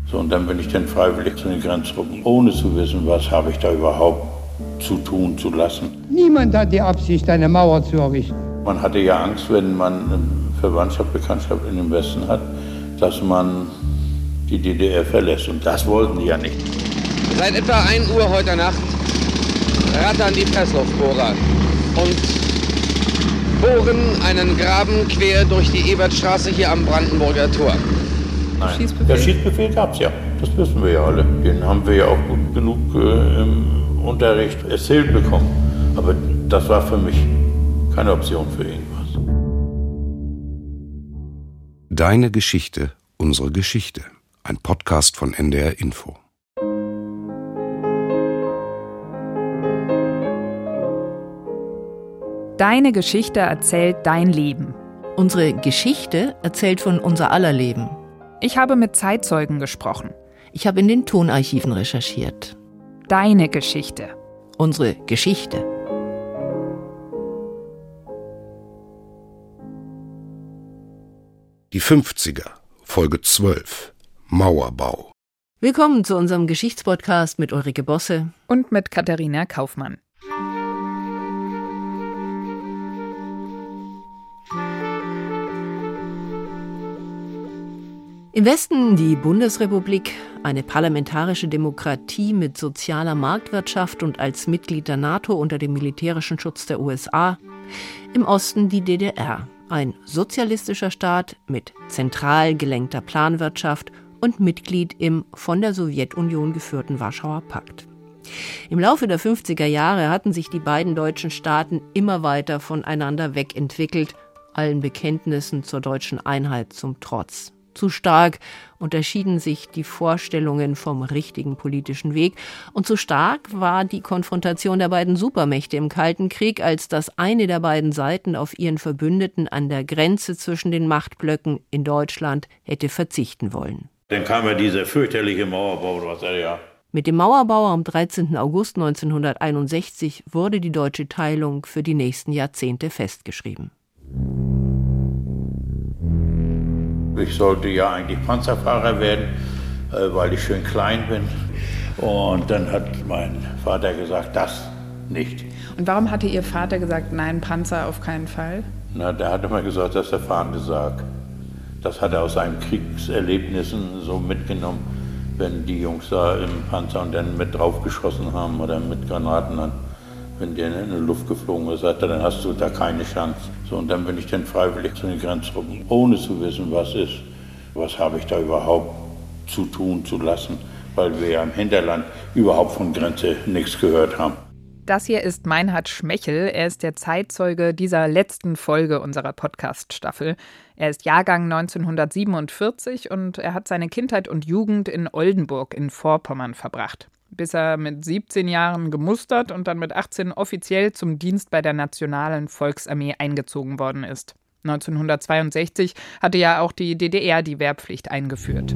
So, und dann bin ich dann freiwillig zu den Grenztruppen, ohne zu wissen, was habe ich da überhaupt zu tun, zu lassen. Niemand hat die Absicht, eine Mauer zu errichten. Man hatte ja Angst, wenn man Verwandtschaft, Bekanntschaft in dem Westen hat, dass man die DDR verlässt. Und das wollten die ja nicht. Seit etwa 1 Uhr heute Nacht rattern die Pressluftbohrer und bohren einen Graben quer durch die Ebertstraße hier am Brandenburger Tor. Nein, der Schießbefehl gab es ja. Das wissen wir ja alle. Den haben wir ja auch gut genug im Unterricht erzählt bekommen. Aber das war für mich keine Option für irgendwas. Deine Geschichte, unsere Geschichte. Ein Podcast von NDR Info. Deine Geschichte erzählt dein Leben. Unsere Geschichte erzählt von unser aller Leben. Ich habe mit Zeitzeugen gesprochen. Ich habe in den Tonarchiven recherchiert. Deine Geschichte. Unsere Geschichte. Die 50er, Folge 12, Mauerbau. Willkommen zu unserem Geschichtspodcast mit Ulrike Bosse und mit Katharina Kaufmann. Im Westen die Bundesrepublik, eine parlamentarische Demokratie mit sozialer Marktwirtschaft und als Mitglied der NATO unter dem militärischen Schutz der USA. Im Osten die DDR, ein sozialistischer Staat mit zentral gelenkter Planwirtschaft und Mitglied im von der Sowjetunion geführten Warschauer Pakt. Im Laufe der 50er Jahre hatten sich die beiden deutschen Staaten immer weiter voneinander wegentwickelt, allen Bekenntnissen zur deutschen Einheit zum Trotz. Zu stark unterschieden sich die Vorstellungen vom richtigen politischen Weg und zu stark war die Konfrontation der beiden Supermächte im Kalten Krieg, als dass eine der beiden Seiten auf ihren Verbündeten an der Grenze zwischen den Machtblöcken in Deutschland hätte verzichten wollen. Dann kam ja dieser fürchterliche Mauerbau, was ja. Mit dem Mauerbau am 13. August 1961 wurde die deutsche Teilung für die nächsten Jahrzehnte festgeschrieben. Ich sollte ja eigentlich Panzerfahrer werden, weil ich schön klein bin. Und dann hat mein Vater gesagt, das nicht. Und warum hatte Ihr Vater gesagt, nein, Panzer auf keinen Fall? Na, der hat immer gesagt, das ist der fahrende Sarg. Das hat er aus seinen Kriegserlebnissen so mitgenommen, wenn die Jungs da im Panzer und dann mit draufgeschossen haben oder mit Granaten dann. Wenn der in die Luft geflogen ist, sagt er, dann hast du da keine Chance. So, und dann bin ich dann freiwillig zu den Grenztruppen, ohne zu wissen, was ist. Was habe ich da überhaupt zu tun, zu lassen, weil wir ja im Hinterland überhaupt von Grenze nichts gehört haben. Das hier ist Meinhard Schmechel. Er ist der Zeitzeuge dieser letzten Folge unserer Podcast-Staffel. Er ist Jahrgang 1947 und er hat seine Kindheit und Jugend in Oldenburg in Vorpommern verbracht, bis er mit 17 Jahren gemustert und dann mit 18 offiziell zum Dienst bei der Nationalen Volksarmee eingezogen worden ist. 1962 hatte ja auch die DDR die Wehrpflicht eingeführt.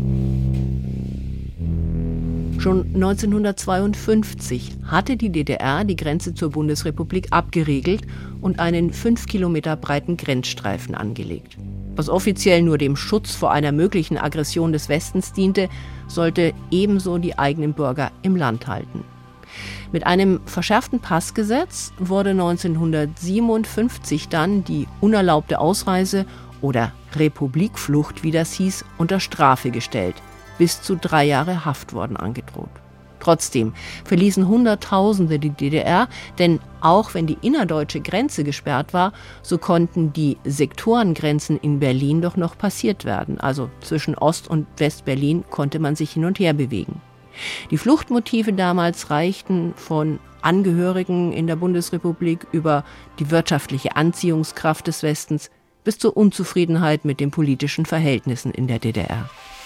Schon 1952 hatte die DDR die Grenze zur Bundesrepublik abgeriegelt und einen 5 Kilometer breiten Grenzstreifen angelegt. Was offiziell nur dem Schutz vor einer möglichen Aggression des Westens diente, sollte ebenso die eigenen Bürger im Land halten. Mit einem verschärften Passgesetz wurde 1957 dann die unerlaubte Ausreise oder Republikflucht, wie das hieß, unter Strafe gestellt. Bis zu 3 Jahre Haft wurden angedroht. Trotzdem verließen Hunderttausende die DDR, denn auch wenn die innerdeutsche Grenze gesperrt war, so konnten die Sektorengrenzen in Berlin doch noch passiert werden. Also zwischen Ost- und West-Berlin konnte man sich hin und her bewegen. Die Fluchtmotive damals reichten von Angehörigen in der Bundesrepublik über die wirtschaftliche Anziehungskraft des Westens bis zur Unzufriedenheit mit den politischen Verhältnissen in der DDR.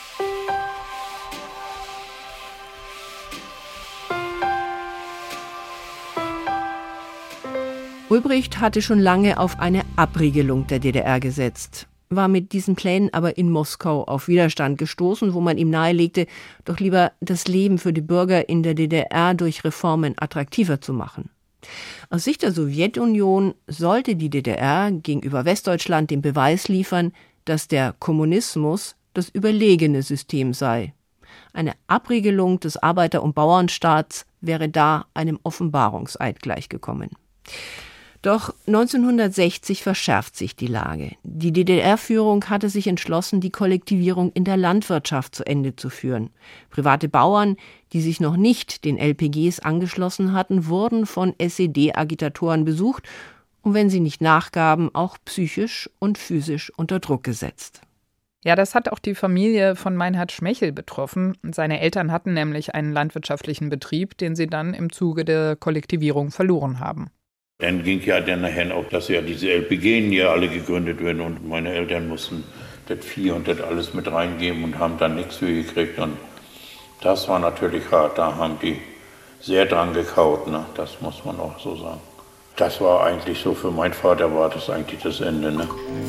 Ulbricht hatte schon lange auf eine Abriegelung der DDR gesetzt, war mit diesen Plänen aber in Moskau auf Widerstand gestoßen, wo man ihm nahelegte, doch lieber das Leben für die Bürger in der DDR durch Reformen attraktiver zu machen. Aus Sicht der Sowjetunion sollte die DDR gegenüber Westdeutschland den Beweis liefern, dass der Kommunismus das überlegene System sei. Eine Abriegelung des Arbeiter- und Bauernstaats wäre da einem Offenbarungseid gleichgekommen. Doch 1960 verschärft sich die Lage. Die DDR-Führung hatte sich entschlossen, die Kollektivierung in der Landwirtschaft zu Ende zu führen. Private Bauern, die sich noch nicht den LPGs angeschlossen hatten, wurden von SED-Agitatoren besucht und wenn sie nicht nachgaben, auch psychisch und physisch unter Druck gesetzt. Ja, das hat auch die Familie von Meinhard Schmechel betroffen. Seine Eltern hatten nämlich einen landwirtschaftlichen Betrieb, den sie dann im Zuge der Kollektivierung verloren haben. Dann ging ja dann nachher auch, dass ja diese LPG hier alle gegründet werden und meine Eltern mussten das Vieh und das alles mit reingeben und haben dann nichts für gekriegt und das war natürlich hart, da haben die sehr dran gekaut, ne? Das muss man auch so sagen. Das war eigentlich so, für meinen Vater war das eigentlich das Ende, ne?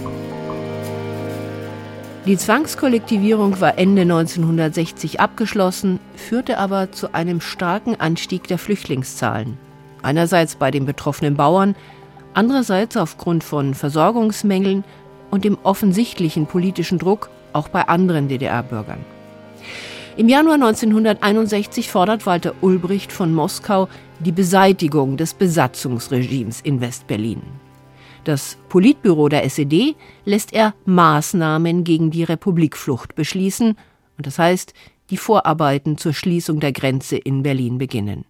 Die Zwangskollektivierung war Ende 1960 abgeschlossen, führte aber zu einem starken Anstieg der Flüchtlingszahlen. Einerseits bei den betroffenen Bauern, andererseits aufgrund von Versorgungsmängeln und dem offensichtlichen politischen Druck auch bei anderen DDR-Bürgern. Im Januar 1961 fordert Walter Ulbricht von Moskau die Beseitigung des Besatzungsregimes in West-Berlin. Das Politbüro der SED lässt er Maßnahmen gegen die Republikflucht beschließen, und das heißt, die Vorarbeiten zur Schließung der Grenze in Berlin beginnen.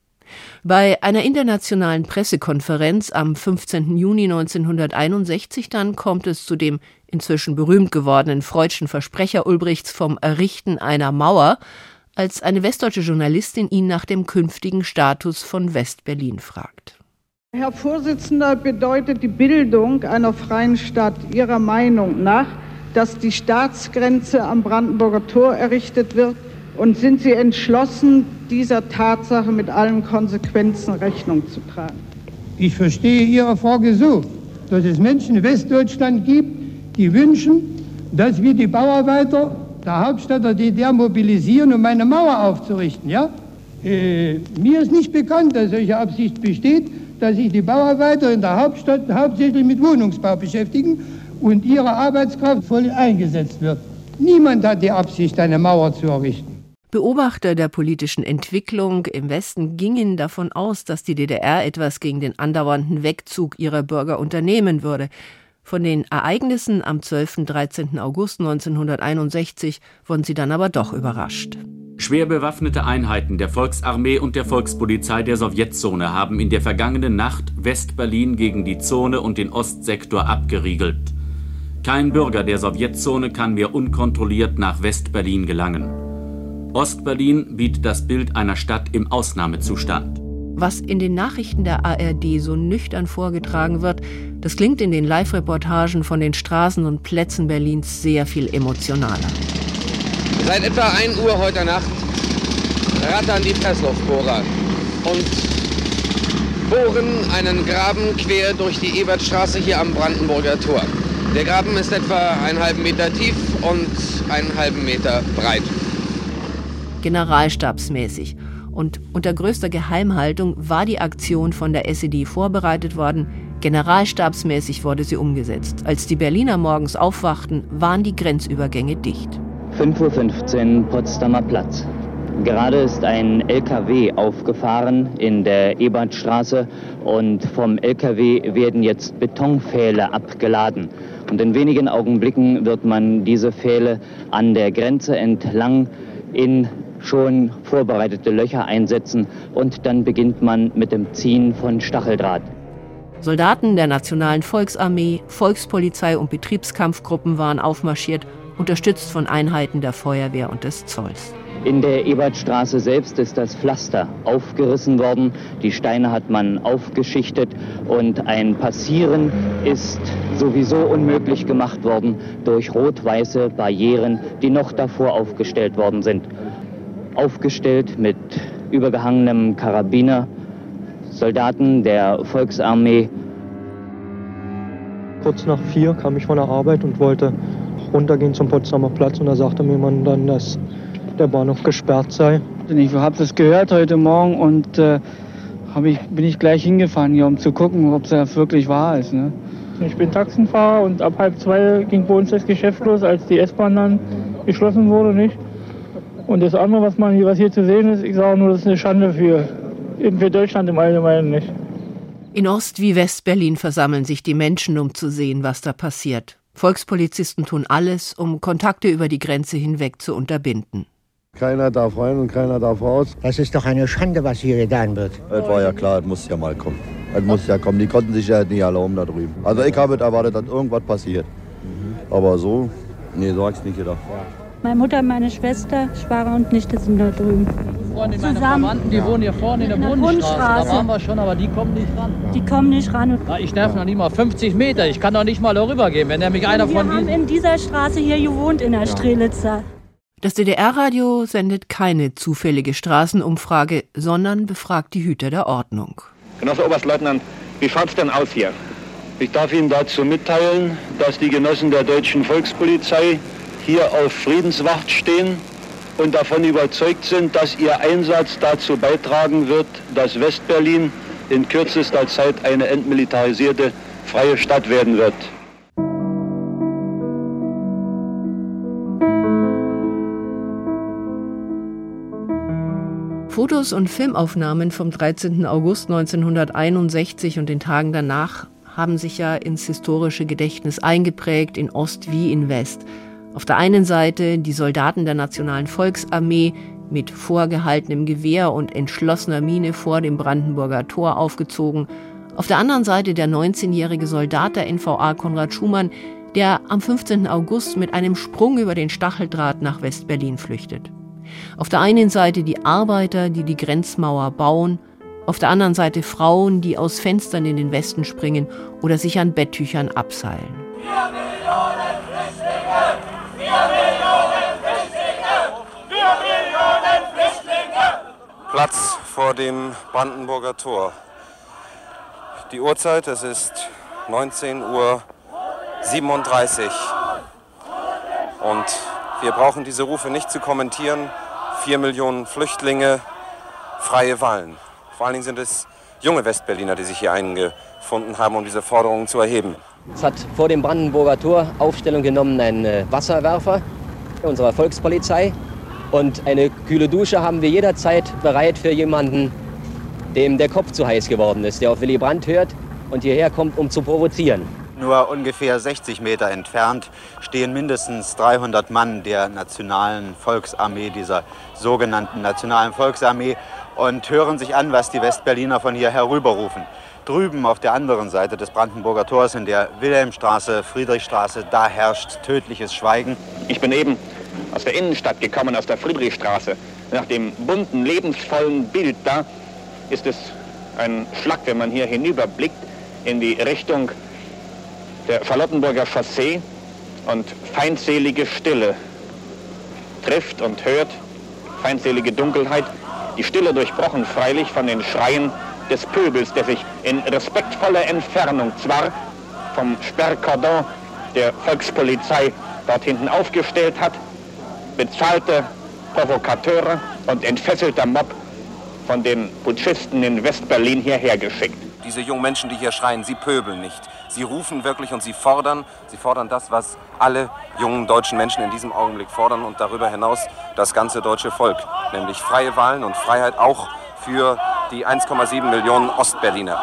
Bei einer internationalen Pressekonferenz am 15. Juni 1961 dann kommt es zu dem inzwischen berühmt gewordenen freudschen Versprecher Ulbrichts vom Errichten einer Mauer, als eine westdeutsche Journalistin ihn nach dem künftigen Status von West-Berlin fragt. Herr Vorsitzender, bedeutet die Bildung einer freien Stadt Ihrer Meinung nach, dass die Staatsgrenze am Brandenburger Tor errichtet wird? Und sind Sie entschlossen, dieser Tatsache mit allen Konsequenzen Rechnung zu tragen? Ich verstehe Ihre Frage so, dass es Menschen in Westdeutschland gibt, die wünschen, dass wir die Bauarbeiter der Hauptstadt der DDR mobilisieren, um eine Mauer aufzurichten. Ja? Mir ist nicht bekannt, dass solche Absicht besteht, dass sich die Bauarbeiter in der Hauptstadt hauptsächlich mit Wohnungsbau beschäftigen und ihre Arbeitskraft voll eingesetzt wird. Niemand hat die Absicht, eine Mauer zu errichten. Beobachter der politischen Entwicklung im Westen gingen davon aus, dass die DDR etwas gegen den andauernden Wegzug ihrer Bürger unternehmen würde. Von den Ereignissen am 12. und 13. August 1961 wurden sie dann aber doch überrascht. Schwer bewaffnete Einheiten der Volksarmee und der Volkspolizei der Sowjetzone haben in der vergangenen Nacht West-Berlin gegen die Zone und den Ostsektor abgeriegelt. Kein Bürger der Sowjetzone kann mehr unkontrolliert nach West-Berlin gelangen. Ost-Berlin bietet das Bild einer Stadt im Ausnahmezustand. Was in den Nachrichten der ARD so nüchtern vorgetragen wird, das klingt in den Live-Reportagen von den Straßen und Plätzen Berlins sehr viel emotionaler. Seit etwa 1 Uhr heute Nacht rattern die Pressluftbohrer und bohren einen Graben quer durch die Ebertstraße hier am Brandenburger Tor. Der Graben ist etwa 1,5 Meter tief und 1,5 Meter breit. Generalstabsmäßig. Und unter größter Geheimhaltung war die Aktion von der SED vorbereitet worden. Generalstabsmäßig wurde sie umgesetzt. Als die Berliner morgens aufwachten, waren die Grenzübergänge dicht. 5:15 Uhr Potsdamer Platz. Gerade ist ein LKW aufgefahren in der Ebertstraße und vom LKW werden jetzt Betonpfähle abgeladen. Und in wenigen Augenblicken wird man diese Pfähle an der Grenze entlang in schon vorbereitete Löcher einsetzen und dann beginnt man mit dem Ziehen von Stacheldraht. Soldaten der Nationalen Volksarmee, Volkspolizei und Betriebskampfgruppen waren aufmarschiert, unterstützt von Einheiten der Feuerwehr und des Zolls. In der Ebertstraße selbst ist das Pflaster aufgerissen worden, die Steine hat man aufgeschichtet und ein Passieren ist sowieso unmöglich gemacht worden durch rot-weiße Barrieren, die noch davor aufgestellt worden sind. Aufgestellt mit übergehangenem Karabiner, Soldaten der Volksarmee. Kurz nach 4 kam ich von der Arbeit und wollte runtergehen zum Potsdamer Platz und da sagte mir man dann, dass der Bahnhof gesperrt sei. Ich habe das gehört heute Morgen und bin ich gleich hingefahren hier, um zu gucken, ob es wirklich wahr ist. Ne? Ich bin Taxenfahrer und ab 1:30 ging bei uns das Geschäft los, als die S-Bahn dann geschlossen wurde, nicht? Und das andere, was hier zu sehen ist, ich sage nur, das ist eine Schande für Deutschland im Allgemeinen nicht. In Ost- wie West-Berlin versammeln sich die Menschen, um zu sehen, was da passiert. Volkspolizisten tun alles, um Kontakte über die Grenze hinweg zu unterbinden. Keiner darf rein und keiner darf raus. Das ist doch eine Schande, was hier getan wird. Es war ja klar, es muss ja mal kommen. Es muss ja kommen. Die konnten sich ja nicht erlauben da drüben. Also ich habe erwartet, dass irgendwas passiert. Aber so, nee, so habe ich es nicht gedacht. Meine Mutter, meine Schwester, Schwager und Nichte sind da drüben. Meine Verwandten, die wohnen hier vorne in der Bundesstraße. Da waren wir schon, aber die kommen nicht ran. Die kommen nicht ran. Na, ich darf noch nicht mal 50 Meter. Ich kann doch nicht mal darüber gehen, wenn nämlich einer von... Wir haben in dieser Straße hier gewohnt, in der Strelitzer. Das DDR-Radio sendet keine zufällige Straßenumfrage, sondern befragt die Hüter der Ordnung. Genosse Oberstleutnant, wie schaut's denn aus hier? Ich darf Ihnen dazu mitteilen, dass die Genossen der Deutschen Volkspolizei hier auf Friedenswacht stehen und davon überzeugt sind, dass ihr Einsatz dazu beitragen wird, dass Westberlin in kürzester Zeit eine entmilitarisierte, freie Stadt werden wird. Fotos und Filmaufnahmen vom 13. August 1961 und den Tagen danach haben sich ja ins historische Gedächtnis eingeprägt, in Ost wie in West. Auf der einen Seite die Soldaten der Nationalen Volksarmee mit vorgehaltenem Gewehr und entschlossener Miene vor dem Brandenburger Tor aufgezogen. Auf der anderen Seite der 19-jährige Soldat der NVA Konrad Schumann, der am 15. August mit einem Sprung über den Stacheldraht nach West-Berlin flüchtet. Auf der einen Seite die Arbeiter, die die Grenzmauer bauen, auf der anderen Seite Frauen, die aus Fenstern in den Westen springen oder sich an Betttüchern abseilen. 4 Millionen Flüchtlinge! 4 Millionen Flüchtlinge! 4 Millionen Flüchtlinge! Platz vor dem Brandenburger Tor. Die Uhrzeit, es ist 19:37 Uhr. Und wir brauchen diese Rufe nicht zu kommentieren. 4 Millionen Flüchtlinge, freie Wahlen. Vor allen Dingen sind es junge Westberliner, die sich hier eingefunden haben, um diese Forderungen zu erheben. Es hat vor dem Brandenburger Tor Aufstellung genommen ein Wasserwerfer unserer Volkspolizei. Und eine kühle Dusche haben wir jederzeit bereit für jemanden, dem der Kopf zu heiß geworden ist, der auf Willy Brandt hört und hierher kommt, um zu provozieren. Nur ungefähr 60 Meter entfernt stehen mindestens 300 Mann der Nationalen Volksarmee, dieser sogenannten Nationalen Volksarmee, und hören sich an, was die Westberliner von hier herüberrufen. Drüben auf der anderen Seite des Brandenburger Tors in der Wilhelmstraße, Friedrichstraße, da herrscht tödliches Schweigen. Ich bin eben aus der Innenstadt gekommen, aus der Friedrichstraße. Nach dem bunten, lebensvollen Bild da ist es ein Schlag, wenn man hier hinüberblickt in die Richtung der Charlottenburger Chaussee und feindselige Stille trifft und hört, feindselige Dunkelheit, die Stille durchbrochen freilich von den Schreien des Pöbels, der sich in respektvoller Entfernung zwar vom Sperrkordon der Volkspolizei dort hinten aufgestellt hat, bezahlte Provokateure und entfesselter Mob von den Putschisten in Westberlin hierher geschickt. Diese jungen Menschen, die hier schreien, sie pöbeln nicht. Sie rufen wirklich und sie fordern das, was alle jungen deutschen Menschen in diesem Augenblick fordern und darüber hinaus das ganze deutsche Volk, nämlich freie Wahlen und Freiheit auch für die 1,7 Millionen Ostberliner.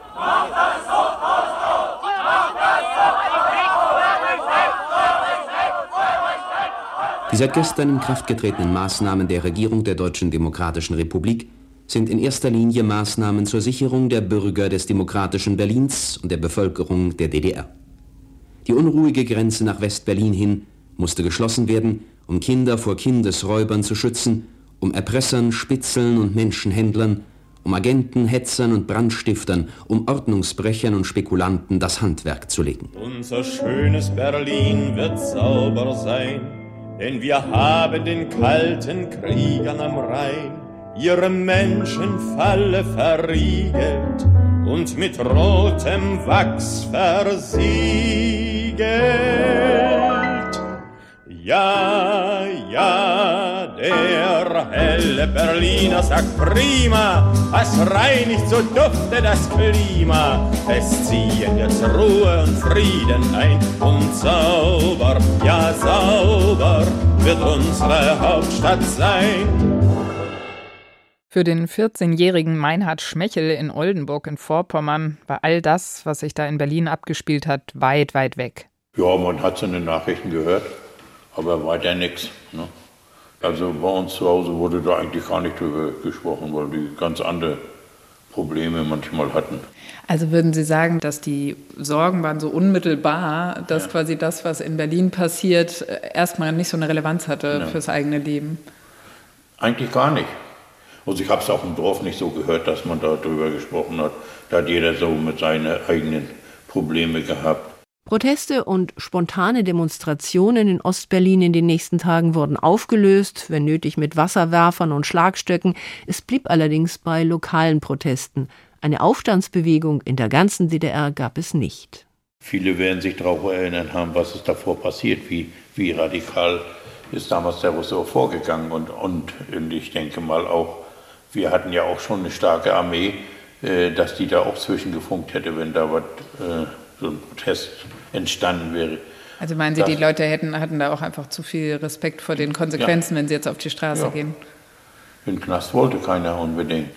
Die seit gestern in Kraft getretenen Maßnahmen der Regierung der Deutschen Demokratischen Republik sind in erster Linie Maßnahmen zur Sicherung der Bürger des demokratischen Berlins und der Bevölkerung der DDR. Die unruhige Grenze nach West-Berlin hin musste geschlossen werden, um Kinder vor Kindesräubern zu schützen, um Erpressern, Spitzeln und Menschenhändlern, um Agenten, Hetzern und Brandstiftern, um Ordnungsbrechern und Spekulanten das Handwerk zu legen. Unser schönes Berlin wird sauber sein, denn wir haben den kalten Kriegern am Rhein ihre Menschenfalle verriegelt und mit rotem Wachs versiegelt. Ja, ja, der helle Berliner sagt prima, was reinigt, so dufte das Klima. Es ziehen jetzt Ruhe und Frieden ein und sauber, ja sauber, wird unsere Hauptstadt sein. Für den 14-jährigen Meinhard Schmechel in Oldenburg in Vorpommern war all das, was sich da in Berlin abgespielt hat, weit, weit weg. Ja, man hat so in den Nachrichten gehört, aber weiter nichts. Ne? Also bei uns zu Hause wurde da eigentlich gar nicht drüber gesprochen, weil die ganz andere Probleme manchmal hatten. Also würden Sie sagen, dass die Sorgen waren so unmittelbar, dass quasi das, was in Berlin passiert, erstmal nicht so eine Relevanz hatte fürs eigene Leben? Eigentlich gar nicht. Also ich habe es auch im Dorf nicht so gehört, dass man da drüber gesprochen hat. Da hat jeder so mit seinen eigenen Problemen gehabt. Proteste und spontane Demonstrationen in Ostberlin in den nächsten Tagen wurden aufgelöst, wenn nötig mit Wasserwerfern und Schlagstöcken. Es blieb allerdings bei lokalen Protesten. Eine Aufstandsbewegung in der ganzen DDR gab es nicht. Viele werden sich darauf erinnern haben, was ist davor passiert, wie radikal ist damals der Russe auch vorgegangen. Und ich denke mal auch, wir hatten ja auch schon eine starke Armee, dass die da auch zwischengefunkt hätte, wenn da so ein Protest entstanden wäre. Also meinen Sie, die Leute hatten da auch einfach zu viel Respekt vor den Konsequenzen, wenn sie jetzt auf die Straße gehen? Den Knast wollte keiner unbedingt.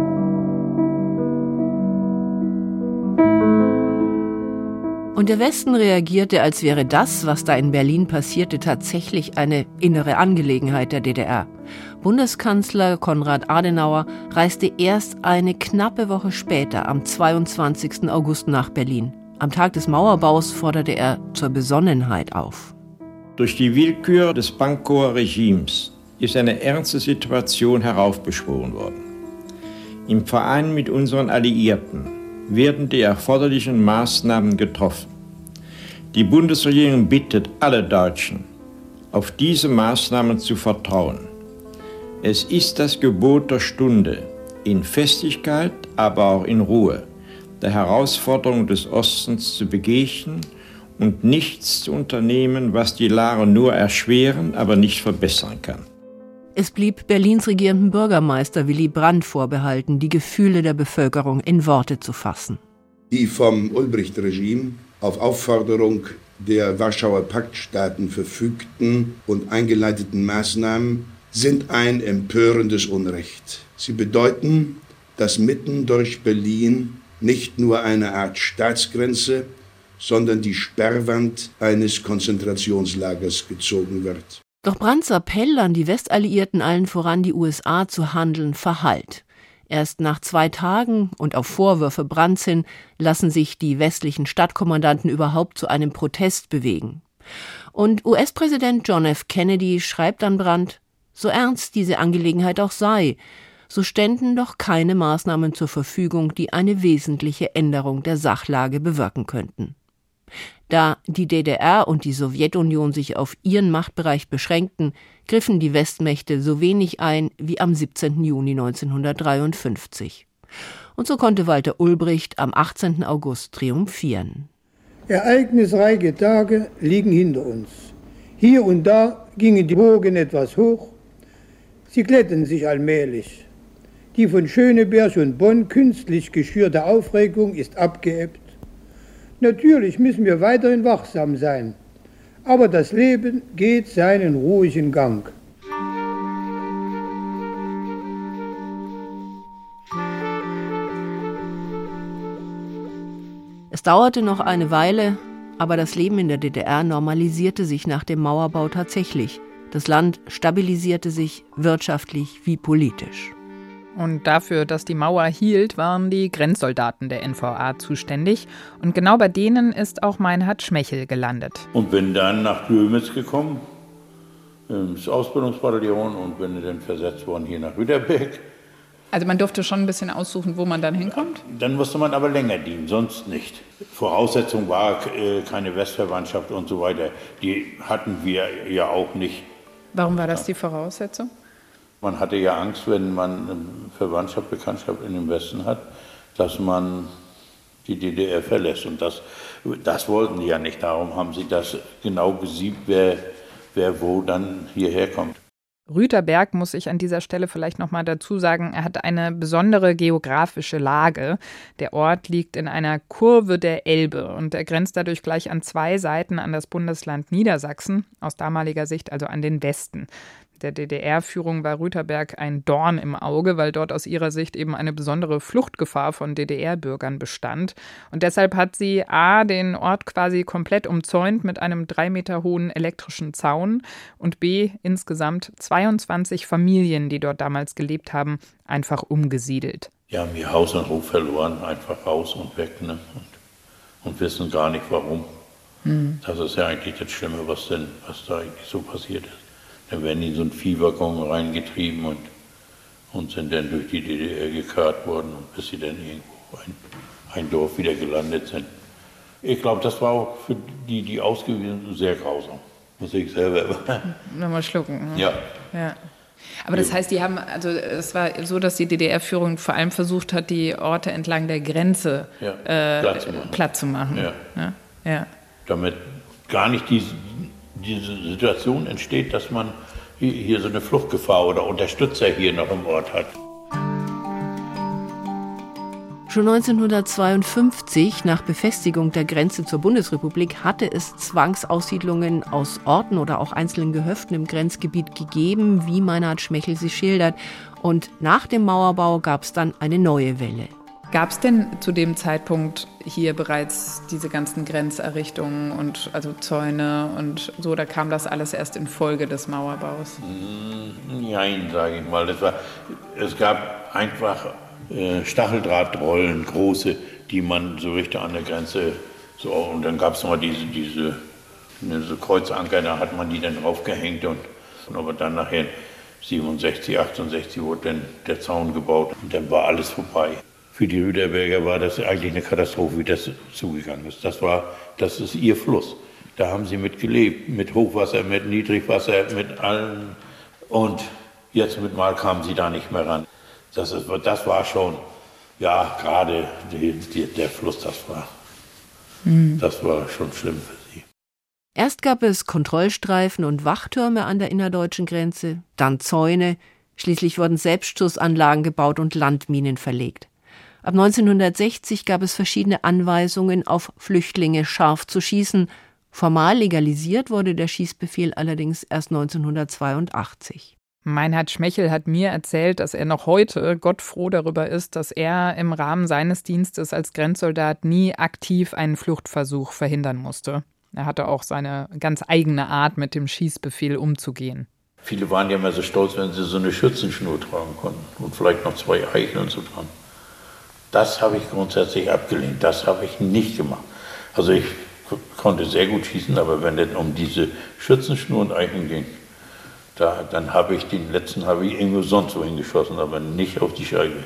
Und der Westen reagierte, als wäre das, was da in Berlin passierte, tatsächlich eine innere Angelegenheit der DDR. Bundeskanzler Konrad Adenauer reiste erst eine knappe Woche später, am 22. August, nach Berlin. Am Tag des Mauerbaus forderte er zur Besonnenheit auf. Durch die Willkür des Pankower Regimes ist eine ernste Situation heraufbeschworen worden. Im Verein mit unseren Alliierten werden die erforderlichen Maßnahmen getroffen. Die Bundesregierung bittet alle Deutschen, auf diese Maßnahmen zu vertrauen. Es ist das Gebot der Stunde, in Festigkeit, aber auch in Ruhe, der Herausforderung des Ostens zu begegnen und nichts zu unternehmen, was die Lage nur erschweren, aber nicht verbessern kann. Es blieb Berlins regierendem Bürgermeister Willy Brandt vorbehalten, die Gefühle der Bevölkerung in Worte zu fassen. Die vom Ulbricht-Regime auf Aufforderung der Warschauer Paktstaaten verfügten und eingeleiteten Maßnahmen sind ein empörendes Unrecht. Sie bedeuten, dass mitten durch Berlin nicht nur eine Art Staatsgrenze, sondern die Sperrwand eines Konzentrationslagers gezogen wird. Doch Brandts Appell an die Westalliierten, allen voran die USA, zu handeln, verhallt. Erst nach 2 Tagen und auf Vorwürfe Brandts hin lassen sich die westlichen Stadtkommandanten überhaupt zu einem Protest bewegen. Und US-Präsident John F. Kennedy schreibt an Brandt, so ernst diese Angelegenheit auch sei, so ständen doch keine Maßnahmen zur Verfügung, die eine wesentliche Änderung der Sachlage bewirken könnten. Da die DDR und die Sowjetunion sich auf ihren Machtbereich beschränkten, griffen die Westmächte so wenig ein wie am 17. Juni 1953. Und so konnte Walter Ulbricht am 18. August triumphieren. Ereignisreiche Tage liegen hinter uns. Hier und da gingen die Wogen etwas hoch. Sie glätten sich allmählich. Die von Schöneberg und Bonn künstlich geschürte Aufregung ist abgeebbt. Natürlich müssen wir weiterhin wachsam sein, aber das Leben geht seinen ruhigen Gang. Es dauerte noch eine Weile, aber das Leben in der DDR normalisierte sich nach dem Mauerbau tatsächlich. Das Land stabilisierte sich wirtschaftlich wie politisch. Und dafür, dass die Mauer hielt, waren die Grenzsoldaten der NVA zuständig. Und genau bei denen ist auch Meinhard Schmechel gelandet. Und bin dann nach Dömitz gekommen, ins Ausbildungsbataillon, und bin dann versetzt worden hier nach Rüderberg. Also man durfte schon ein bisschen aussuchen, wo man dann hinkommt? Dann musste man aber länger dienen, sonst nicht. Voraussetzung war keine Westverwandtschaft und so weiter. Die hatten wir ja auch nicht. Warum war das die Voraussetzung? Man hatte ja Angst, wenn man Verwandtschaft, Bekanntschaft in dem Westen hat, dass man die DDR verlässt. Und das wollten die ja nicht. Darum haben sie das genau gesiebt, wer wo dann hierher kommt. Rüterberg, muss ich an dieser Stelle vielleicht noch mal dazu sagen, er hat eine besondere geografische Lage. Der Ort liegt in einer Kurve der Elbe und er grenzt dadurch gleich an 2 Seiten an das Bundesland Niedersachsen, aus damaliger Sicht also an den Westen. Der DDR-Führung war Rüterberg ein Dorn im Auge, weil dort aus ihrer Sicht eben eine besondere Fluchtgefahr von DDR-Bürgern bestand. Und deshalb hat sie A, den Ort quasi komplett umzäunt mit einem 3 Meter hohen elektrischen Zaun und B, insgesamt 22 Familien, die dort damals gelebt haben, einfach umgesiedelt. Die haben ihr Haus und Hof verloren, einfach raus und weg, ne? Und wissen gar nicht warum. Das ist ja eigentlich das Schlimme, was da eigentlich so passiert ist. Dann werden die in so einen Viehwaggon reingetrieben und sind dann durch die DDR gekarrt worden, bis sie dann irgendwo ein Dorf wieder gelandet sind. Ich glaube, das war auch für die ausgewiesen sind, sehr grausam. Muss ich selber. Nochmal schlucken. Ne? Ja. Aber das heißt, es war so, dass die DDR-Führung vor allem versucht hat, die Orte entlang der Grenze platt zu machen. Ja. Damit gar nicht diese Situation entsteht, dass man hier so eine Fluchtgefahr oder Unterstützer hier noch im Ort hat. Schon 1952, nach Befestigung der Grenze zur Bundesrepublik, hatte es Zwangsaussiedlungen aus Orten oder auch einzelnen Gehöften im Grenzgebiet gegeben, wie Meinhard Schmechl sie schildert. Und nach dem Mauerbau gab es dann eine neue Welle. Gab es denn zu dem Zeitpunkt hier bereits diese ganzen Grenzerrichtungen und also Zäune und so, oder kam das alles erst in Folge des Mauerbaus? Nein, sage ich mal. Es gab einfach Stacheldrahtrollen, große, die man so richtig an der Grenze, so, und dann gab es noch diese Kreuzanker, da hat man die dann draufgehängt und aber dann nachher 67, 68 wurde dann der Zaun gebaut und dann war alles vorbei. Für die Rüterberger war das eigentlich eine Katastrophe, wie das zugegangen ist. Das ist ihr Fluss. Da haben sie mit gelebt, mit Hochwasser, mit Niedrigwasser, mit allem. Und jetzt mit Mal kamen sie da nicht mehr ran. Das war schon, ja, gerade der Fluss, das war schon schlimm für sie. Erst gab es Kontrollstreifen und Wachtürme an der innerdeutschen Grenze, dann Zäune, schließlich wurden Selbstschussanlagen gebaut und Landminen verlegt. Ab 1960 gab es verschiedene Anweisungen, auf Flüchtlinge scharf zu schießen. Formal legalisiert wurde der Schießbefehl allerdings erst 1982. Meinhard Schmechl hat mir erzählt, dass er noch heute gottfroh darüber ist, dass er im Rahmen seines Dienstes als Grenzsoldat nie aktiv einen Fluchtversuch verhindern musste. Er hatte auch seine ganz eigene Art, mit dem Schießbefehl umzugehen. Viele waren ja immer so stolz, wenn sie so eine Schützenschnur tragen konnten und vielleicht noch 2 Eicheln so dran. Das habe ich grundsätzlich abgelehnt, das habe ich nicht gemacht. Also ich konnte sehr gut schießen, aber wenn es um diese Schützenschnur und Eicheln ging, dann habe ich den letzten irgendwo sonst wo hingeschossen, aber nicht auf die Scheibe.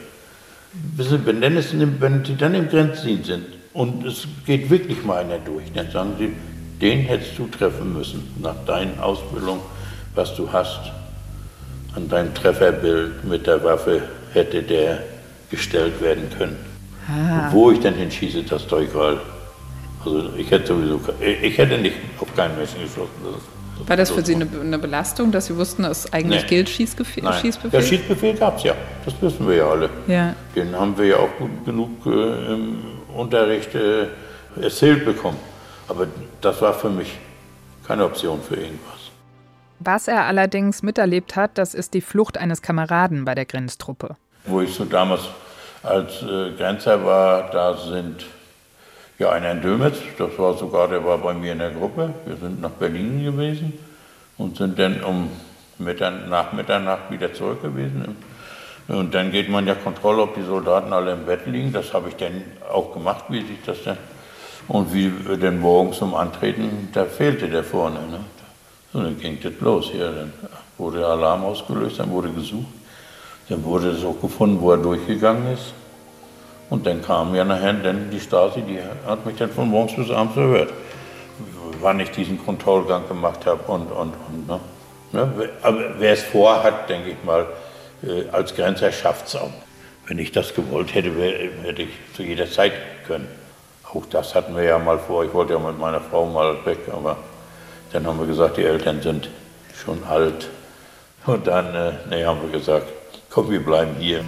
Wenn die dann im Grenzdienst sind und es geht wirklich mal einer durch, dann sagen sie, den hättest du treffen müssen, nach deiner Ausbildung, was du hast. An deinem Trefferbild mit der Waffe hätte der gestellt werden können. Wo ich dann hinschieße, das ist doch egal. Also ich hätte nicht auf keinen Menschen geschossen. War das für Sie eine Belastung, dass Sie wussten, dass eigentlich gilt Schießbefehl? Der Schießbefehl gab es ja, das wissen wir ja alle. Ja. Den haben wir ja auch genug im Unterricht erzählt bekommen. Aber das war für mich keine Option für irgendwas. Was er allerdings miterlebt hat, das ist die Flucht eines Kameraden bei der Grenztruppe. Wo ich so damals als Grenzer war, da sind einer in Dömitz, der war bei mir in der Gruppe. Wir sind nach Berlin gewesen und sind dann nach Mitternacht wieder zurück gewesen. Und dann geht man ja Kontrolle, ob die Soldaten alle im Bett liegen. Das habe ich dann auch gemacht, wie sich das dann. Und wie wir dann morgens zum Antreten, da fehlte der vorne. Ne? So, dann ging das los. Ja, dann wurde Alarm ausgelöst, dann wurde gesucht. Dann wurde es auch gefunden, wo er durchgegangen ist. Und dann kam ja nachher die Stasi, die hat mich dann von morgens bis abends verhört, wann ich diesen Kontrollgang gemacht habe ne? Aber wer es vorhat, denke ich mal, als Grenzer schafft es auch. Wenn ich das gewollt hätte, hätte ich zu jeder Zeit können. Auch das hatten wir ja mal vor. Ich wollte ja mit meiner Frau mal weg, aber dann haben wir gesagt, die Eltern sind schon alt. Und dann haben wir gesagt, komm, wir bleiben hier.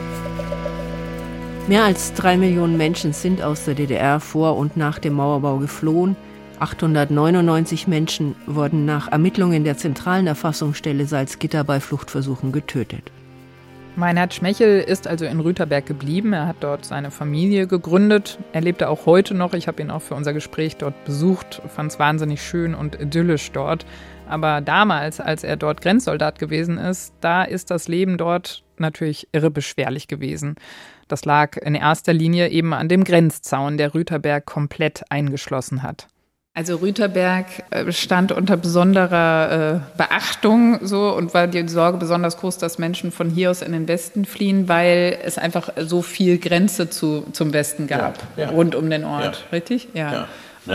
Mehr als 3 Millionen Menschen sind aus der DDR vor und nach dem Mauerbau geflohen. 899 Menschen wurden nach Ermittlungen der zentralen Erfassungsstelle Salzgitter bei Fluchtversuchen getötet. Meinhard Schmechel ist also in Rüterberg geblieben. Er hat dort seine Familie gegründet. Er lebte auch heute noch. Ich habe ihn auch für unser Gespräch dort besucht, fand es wahnsinnig schön und idyllisch dort. Aber damals, als er dort Grenzsoldat gewesen ist, da ist das Leben dort natürlich irre beschwerlich gewesen. Das lag in erster Linie eben an dem Grenzzaun, der Rüterberg komplett eingeschlossen hat. Also Rüterberg stand unter besonderer Beachtung so und war die Sorge besonders groß, dass Menschen von hier aus in den Westen fliehen, weil es einfach so viel Grenze zum Westen gab, rund um den Ort, richtig? Ja.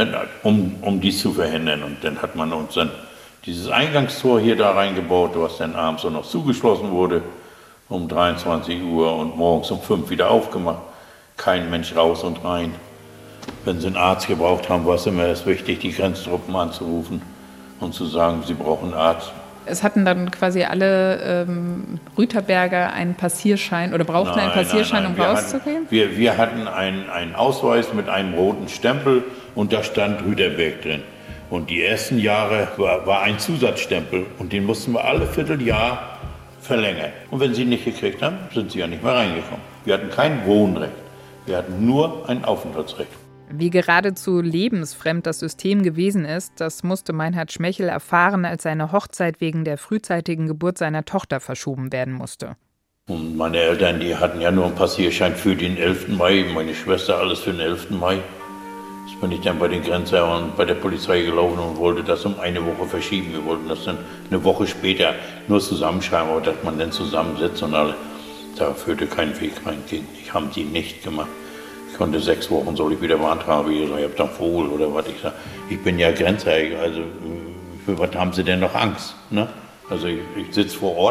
Um dies zu verhindern. Und dann hat man uns dann dieses Eingangstor hier da reingebaut, was dann abends auch noch zugeschlossen wurde, um 23 Uhr und morgens um 5 wieder aufgemacht. Kein Mensch raus und rein. Wenn sie einen Arzt gebraucht haben, war es immer erst wichtig, die Grenztruppen anzurufen und zu sagen, sie brauchen einen Arzt. Es hatten dann quasi alle Rüterberger einen Passierschein oder brauchten einen Passierschein, um rauszugehen? Wir hatten einen Ausweis mit einem roten Stempel und da stand Rüterberg drin. Und die ersten Jahre war ein Zusatzstempel und den mussten wir alle Vierteljahr verlängern. Und wenn sie ihn nicht gekriegt haben, sind sie ja nicht mehr reingekommen. Wir hatten kein Wohnrecht, wir hatten nur ein Aufenthaltsrecht. Wie geradezu lebensfremd das System gewesen ist, das musste Meinhard Schmechel erfahren, als seine Hochzeit wegen der frühzeitigen Geburt seiner Tochter verschoben werden musste. Und meine Eltern, die hatten ja nur einen Passierschein für den 11. Mai, meine Schwester alles für den 11. Mai. Jetzt bin ich dann bei den Grenzern und bei der Polizei gelaufen und wollte das um eine Woche verschieben. Wir wollten das dann eine Woche später nur zusammenschreiben, aber dass man dann zusammensetzt und alle, da führte kein Weg rein. Ich habe die nicht gemacht. Ich konnte 6 Wochen, soll ich wieder beantragen. Ich habe dann Vogel oder was. Ich sage, ich bin ja Grenzer, also für was haben Sie denn noch Angst? Ne? Also ich sitze vor Ort,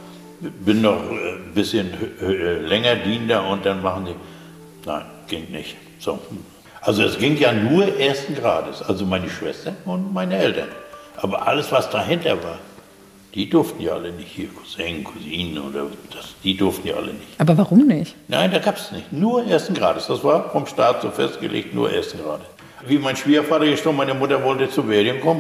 bin noch ein bisschen länger Dienender und dann machen die, nein, ging nicht. So. Also es ging ja nur 1. Grades, also meine Schwester und meine Eltern. Aber alles, was dahinter war, die durften ja alle nicht hier, Cousin, Cousinen oder das, die durften ja alle nicht. Aber warum nicht? Nein, da gab es nicht. Nur 1. Grades. Das war vom Staat so festgelegt, nur 1. Grades. Wie mein Schwiegervater gestorben, meine Mutter wollte zu Berlin kommen.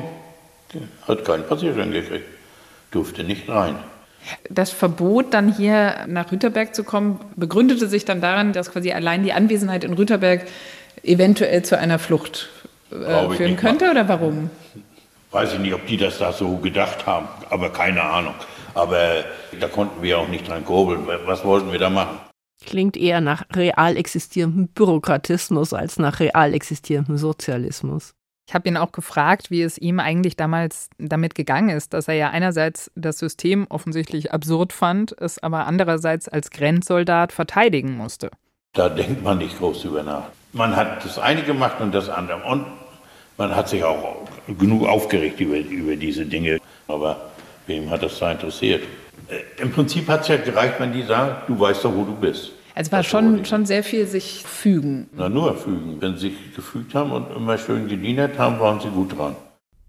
Hat keinen Passierschein gekriegt. Durfte nicht rein. Das Verbot, dann hier nach Rüterberg zu kommen, begründete sich dann daran, dass quasi allein die Anwesenheit in Rüterberg eventuell zu einer Flucht führen könnte, oder warum? Weiß ich nicht, ob die das da so gedacht haben, aber keine Ahnung. Aber da konnten wir auch nicht dran kurbeln. Was wollten wir da machen? Klingt eher nach real existierendem Bürokratismus als nach real existierendem Sozialismus. Ich habe ihn auch gefragt, wie es ihm eigentlich damals damit gegangen ist, dass er ja einerseits das System offensichtlich absurd fand, es aber andererseits als Grenzsoldat verteidigen musste. Da denkt man nicht groß drüber nach. Man hat das eine gemacht und das andere. Und man hat sich auch genug aufgeregt über diese Dinge. Aber wem hat das da interessiert? Im Prinzip hat es ja gereicht, wenn die sagen, du weißt doch, wo du bist. Also war schon sehr viel sich fügen. Na, nur fügen. Wenn sie sich gefügt haben und immer schön gedient haben, waren sie gut dran.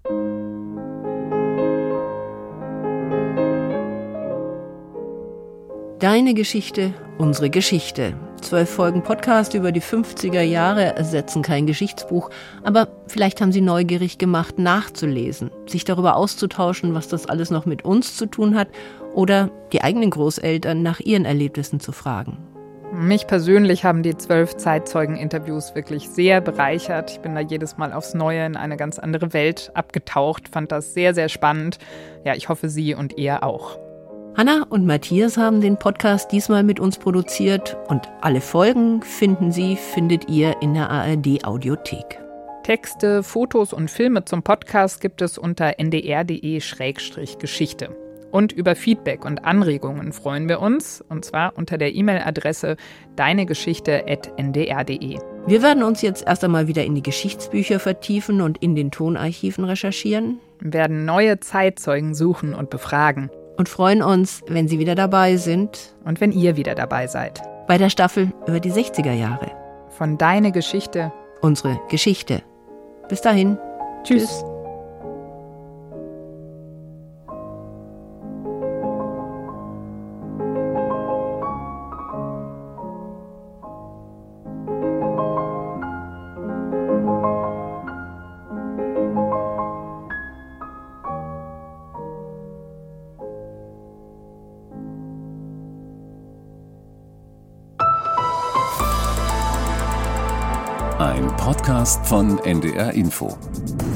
Deine Geschichte, unsere Geschichte. 12 Folgen Podcast über die 50er Jahre ersetzen kein Geschichtsbuch, aber vielleicht haben sie neugierig gemacht, nachzulesen, sich darüber auszutauschen, was das alles noch mit uns zu tun hat oder die eigenen Großeltern nach ihren Erlebnissen zu fragen. Mich persönlich haben die 12 Zeitzeugen-Interviews wirklich sehr bereichert. Ich bin da jedes Mal aufs Neue in eine ganz andere Welt abgetaucht, fand das sehr, sehr spannend. Ja, ich hoffe, Sie und ihr auch. Hanna und Matthias haben den Podcast diesmal mit uns produziert und alle Folgen findet ihr in der ARD-Audiothek. Texte, Fotos und Filme zum Podcast gibt es unter ndr.de/Geschichte. Und über Feedback und Anregungen freuen wir uns, und zwar unter der E-Mail-Adresse deinegeschichte@ndr.de. Wir werden uns jetzt erst einmal wieder in die Geschichtsbücher vertiefen und in den Tonarchiven recherchieren. Wir werden neue Zeitzeugen suchen und befragen. Und freuen uns, wenn Sie wieder dabei sind. Und wenn ihr wieder dabei seid. Bei der Staffel über die 60er Jahre. Von Deine Geschichte. Unsere Geschichte. Bis dahin. Tschüss. Ein Podcast von NDR Info.